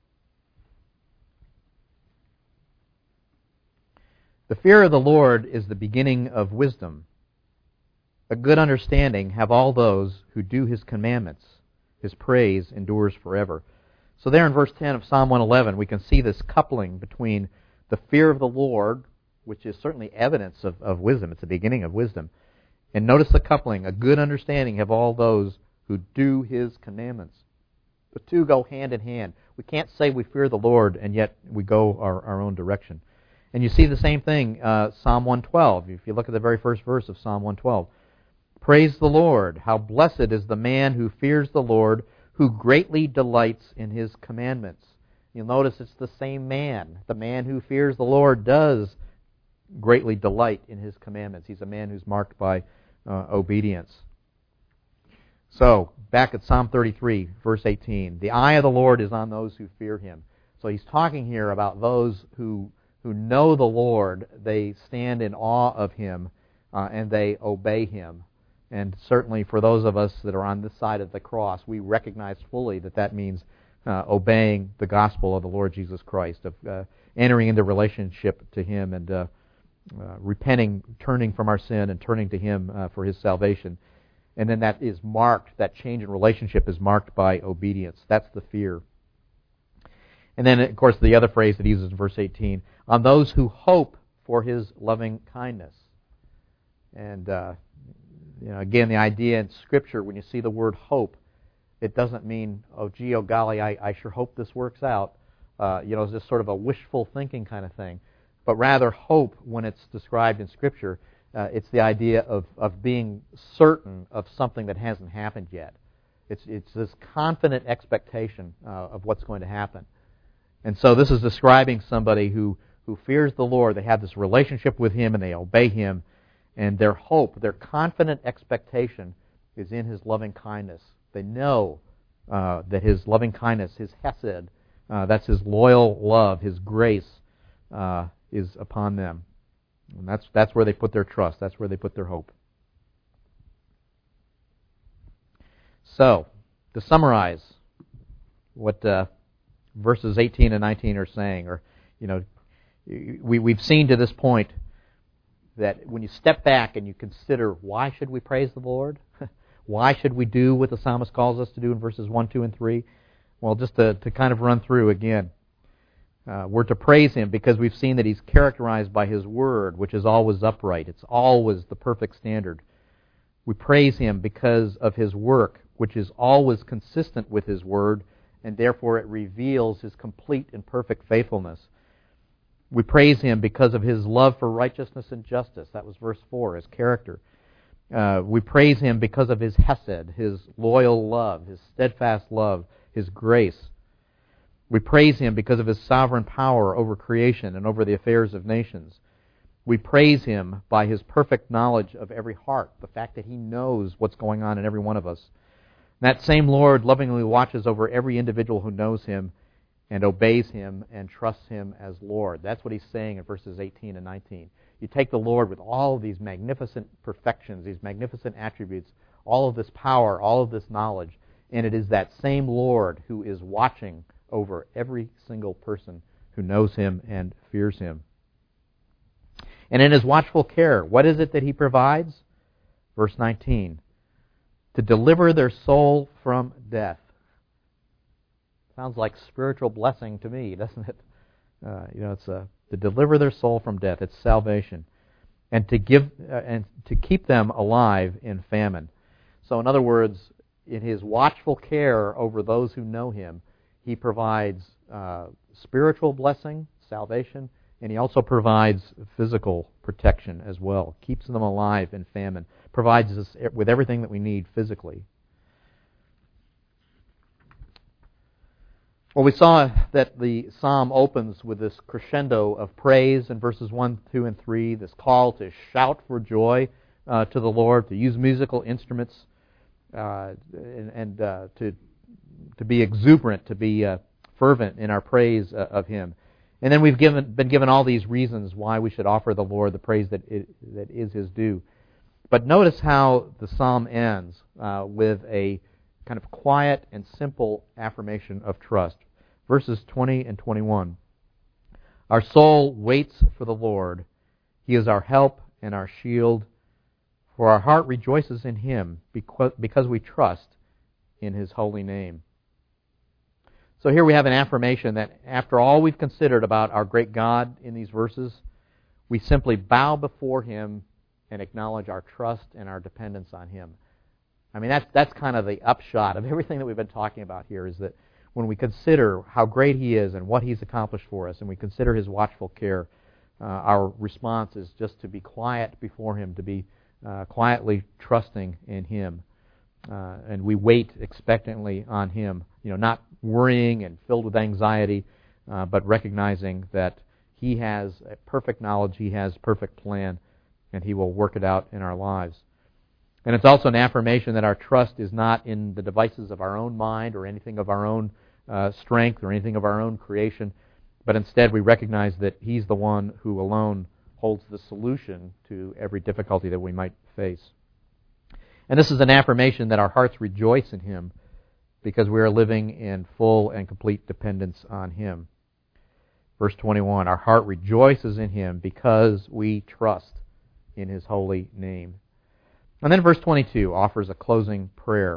The fear of the Lord is the beginning of wisdom. A good understanding have all those who do his commandments. His praise endures forever. So there in verse ten of Psalm one eleven, we can see this coupling between the fear of the Lord, which is certainly evidence of, of wisdom. It's the beginning of wisdom. And notice the coupling. A good understanding have all those who do his commandments. The two go hand in hand. We can't say we fear the Lord and yet we go our, our own direction. And you see the same thing, uh, Psalm one twelve. If you look at the very first verse of Psalm one twelve. Praise the Lord. How blessed is the man who fears the Lord, who greatly delights in his commandments. You'll notice it's the same man. The man who fears the Lord does greatly delight in his commandments. He's a man who's marked by uh, obedience. So, back at Psalm thirty-three, verse eighteen. The eye of the Lord is on those who fear him. So he's talking here about those who, who know the Lord. They stand in awe of him uh, and they obey him. And certainly for those of us that are on this side of the cross, we recognize fully that that means uh, obeying the gospel of the Lord Jesus Christ, of uh, entering into relationship to him and uh, uh, repenting, turning from our sin and turning to him uh, for his salvation. And then that is marked, that change in relationship is marked by obedience. That's the fear. And then, of course, the other phrase that he uses in verse eighteen, on those who hope for his loving kindness. And uh, You know, again, the idea in Scripture, when you see the word hope, it doesn't mean, oh, gee, oh, golly, I, I sure hope this works out. Uh, you know, it's just sort of a wishful thinking kind of thing. But rather, hope, when it's described in Scripture, uh, it's the idea of, of being certain of something that hasn't happened yet. It's, it's this confident expectation uh, of what's going to happen. And so this is describing somebody who, who fears the Lord. They have this relationship with him and they obey him. And their hope, their confident expectation is in his loving kindness. They know uh, that his loving kindness, his hesed, uh, that's his loyal love, his grace uh, is upon them. And that's, that's where they put their trust. That's where they put their hope. So, to summarize what uh, verses eighteen and nineteen are saying, or, you know, we, we've seen to this point that when you step back and you consider why should we praise the Lord, why should we do what the psalmist calls us to do in verses one, two, and three, well, just to, to kind of run through again, uh, we're to praise him because we've seen that he's characterized by his word, which is always upright. It's always the perfect standard. We praise him because of his work, which is always consistent with his word, and therefore it reveals his complete and perfect faithfulness. We praise him because of his love for righteousness and justice. That was verse four, his character. Uh, we praise him because of his hesed, his loyal love, his steadfast love, his grace. We praise him because of his sovereign power over creation and over the affairs of nations. We praise him by his perfect knowledge of every heart, the fact that he knows what's going on in every one of us. And that same Lord lovingly watches over every individual who knows him and obeys him and trusts him as Lord. That's what he's saying in verses eighteen and nineteen. You take the Lord with all of these magnificent perfections, these magnificent attributes, all of this power, all of this knowledge, and it is that same Lord who is watching over every single person who knows him and fears him. And in his watchful care, what is it that he provides? Verse nineteen, to deliver their soul from death. Sounds like spiritual blessing to me, doesn't it? Uh, you know, it's a, to deliver their soul from death. It's salvation, and to give uh, and to keep them alive in famine. So, in other words, in his watchful care over those who know him, he provides uh, spiritual blessing, salvation, And He also provides physical protection as well, keeps them alive in famine, provides us with everything that we need physically. Well, we saw that the psalm opens with this crescendo of praise in verses one, two, and three, this call to shout for joy uh, to the Lord, to use musical instruments, uh, and, and uh, to to be exuberant, to be uh, fervent in our praise uh, of Him. And then we've given, been given all these reasons why we should offer the Lord the praise that it, that is His due. But notice how the psalm ends uh, with a kind of quiet and simple affirmation of trust. Verses twenty and twenty-one. Our soul waits for the Lord. He is our help and our shield. For our heart rejoices in Him because, because we trust in His holy name. So here we have an affirmation that after all we've considered about our great God in these verses, we simply bow before Him and acknowledge our trust and our dependence on Him. I mean, that's that's kind of the upshot of everything that we've been talking about here, is that when we consider how great He is and what He's accomplished for us, and we consider His watchful care, uh, our response is just to be quiet before Him, to be uh, quietly trusting in Him. Uh, and we wait expectantly on Him, you know, not worrying and filled with anxiety, uh, but recognizing that He has a perfect knowledge, He has perfect plan, and He will work it out in our lives. And it's also an affirmation that our trust is not in the devices of our own mind or anything of our own uh, strength or anything of our own creation, but instead we recognize that He's the one who alone holds the solution to every difficulty that we might face. And this is an affirmation that our hearts rejoice in Him because we are living in full and complete dependence on Him. Verse twenty-one, our heart rejoices in Him because we trust in His holy name. And then verse twenty-two offers a closing prayer.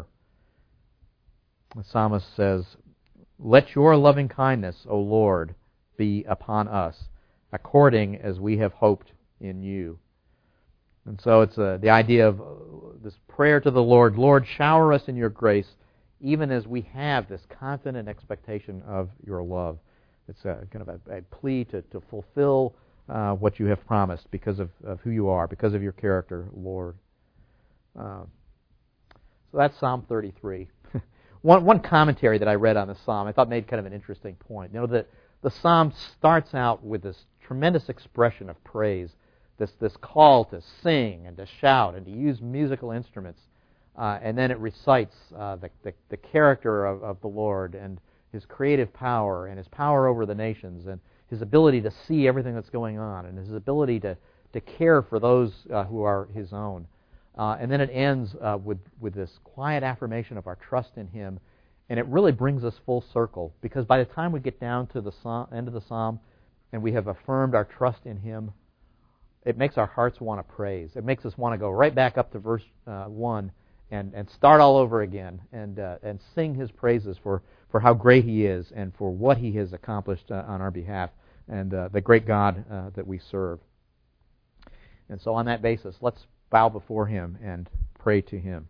The psalmist says, let your loving kindness, O Lord, be upon us, according as we have hoped in you. And so it's uh, the idea of uh, this prayer to the Lord, Lord, shower us in your grace, even as we have this confident expectation of your love. It's a, kind of a, a plea to, to fulfill uh, what you have promised because of, of who you are, because of your character, Lord. Uh, so that's Psalm thirty-three. one one commentary that I read on the psalm I thought made kind of an interesting point. You know, the, the psalm starts out with this tremendous expression of praise, this this call to sing and to shout and to use musical instruments, uh, and then it recites uh, the, the the character of, of the Lord and His creative power and His power over the nations and His ability to see everything that's going on and His ability to, to care for those uh, who are His own. Uh, and then it ends uh, with, with this quiet affirmation of our trust in Him, and it really brings us full circle, because by the time we get down to the psalm, end of the psalm and we have affirmed our trust in Him, it makes our hearts want to praise. It makes us want to go right back up to verse uh, one and, and start all over again and uh, and sing His praises for, for how great He is and for what He has accomplished uh, on our behalf and uh, the great God uh, that we serve. And so on that basis, let's bow before Him and pray to Him.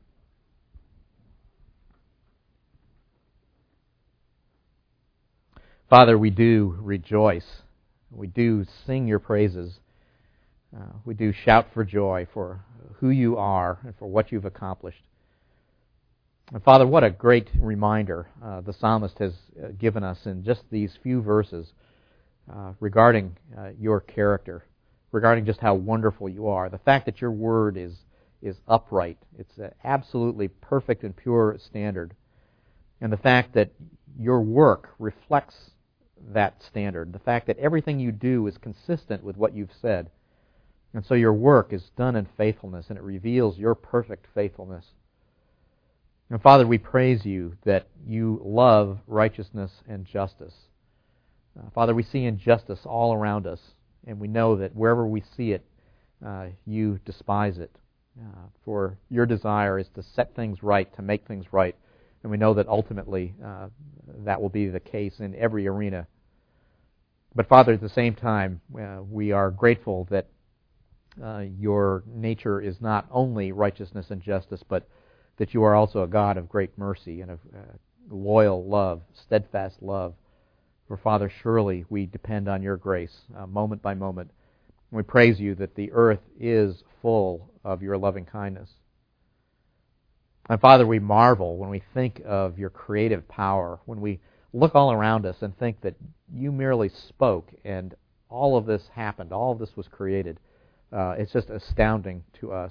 Father, we do rejoice. We do sing your praises. Uh, we do shout for joy for who you are and for what you've accomplished. And Father, what a great reminder uh, the psalmist has uh, given us in just these few verses uh, regarding uh, your character, regarding just how wonderful you are. The fact that your word is is upright. It's an absolutely perfect and pure standard. And the fact that your work reflects that standard. The fact that everything you do is consistent with what you've said. And so your work is done in faithfulness, and it reveals your perfect faithfulness. And Father, we praise you that you love righteousness and justice. Uh, Father, we see injustice all around us, and we know that wherever we see it, uh, you despise it. Uh, for your desire is to set things right, to make things right. And we know that ultimately uh, that will be the case in every arena. But Father, at the same time, uh, we are grateful that uh, your nature is not only righteousness and justice, but that you are also a God of great mercy and of uh, loyal love, steadfast love, For, Father, surely we depend on your grace uh, moment by moment. We praise you that the earth is full of your loving kindness. And, Father, we marvel when we think of your creative power, when we look all around us and think that you merely spoke and all of this happened, all of this was created. Uh, it's just astounding to us.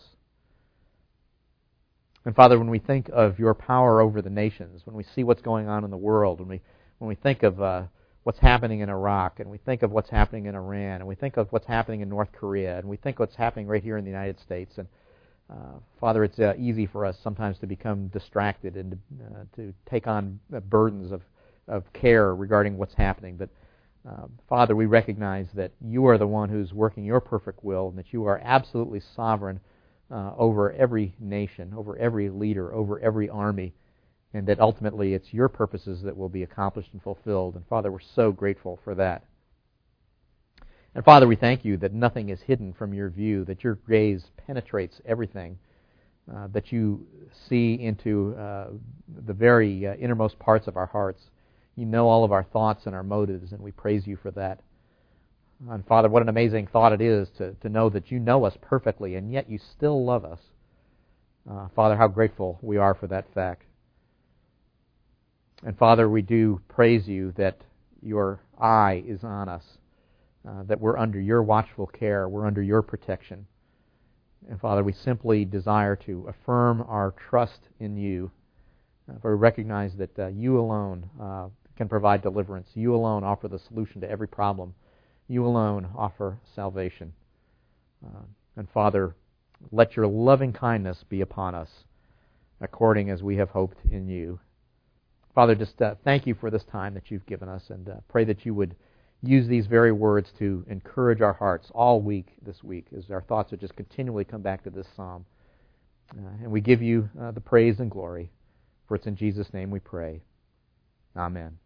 And, Father, when we think of your power over the nations, when we see what's going on in the world, when we when we think of uh, what's happening in Iraq, and we think of what's happening in Iran, and we think of what's happening in North Korea, and we think what's happening right here in the United States, and uh, Father, it's uh, easy for us sometimes to become distracted and uh, to take on burdens of, of care regarding what's happening. But uh, Father, we recognize that you are the one who's working your perfect will, and that you are absolutely sovereign uh, over every nation, over every leader, over every army, and that ultimately it's your purposes that will be accomplished and fulfilled. And Father, we're so grateful for that. And Father, we thank you that nothing is hidden from your view, that your gaze penetrates everything, uh, that you see into uh, the very uh, innermost parts of our hearts. You know all of our thoughts and our motives, and we praise you for that. And Father, what an amazing thought it is to, to know that you know us perfectly, and yet you still love us. Uh, Father, how grateful we are for that fact. And Father, we do praise you that your eye is on us, uh, that we're under your watchful care, we're under your protection. And Father, we simply desire to affirm our trust in you, uh, for we recognize that uh, you alone uh, can provide deliverance. You alone offer the solution to every problem. You alone offer salvation. Uh, and Father, let your loving kindness be upon us, according as we have hoped in you. Father, just uh, thank you for this time that you've given us, and uh, pray that you would use these very words to encourage our hearts all week this week, as our thoughts would just continually come back to this psalm. Uh, and we give you uh, the praise and glory, for it's in Jesus' name we pray. Amen.